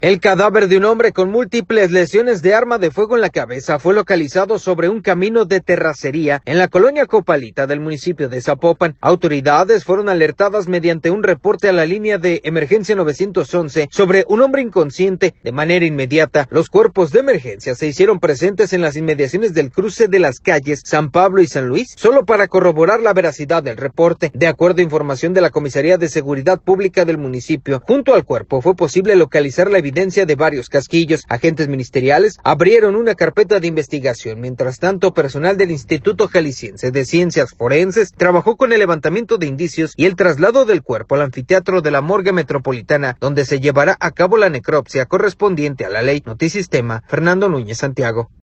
El cadáver de un hombre con múltiples lesiones de arma de fuego en la cabeza fue localizado sobre un camino de terracería en la colonia Copalita del municipio de Zapopan. Autoridades fueron alertadas mediante un reporte a la línea de emergencia 911 sobre un hombre inconsciente. De manera inmediata, los cuerpos de emergencia se hicieron presentes en las inmediaciones del cruce de las calles San Pablo y San Luis, solo para corroborar la veracidad del reporte. De acuerdo a información de la Comisaría de Seguridad Pública del municipio, junto al cuerpo fue posible localizar la evidencia de varios casquillos. Agentes ministeriales abrieron una carpeta de investigación. Mientras tanto, personal del Instituto Jalisciense de Ciencias Forenses trabajó con el levantamiento de indicios y el traslado del cuerpo al anfiteatro de la Morgue Metropolitana, donde se llevará a cabo la necropsia correspondiente a la ley. Notisistema, Fernando Núñez, Santiago.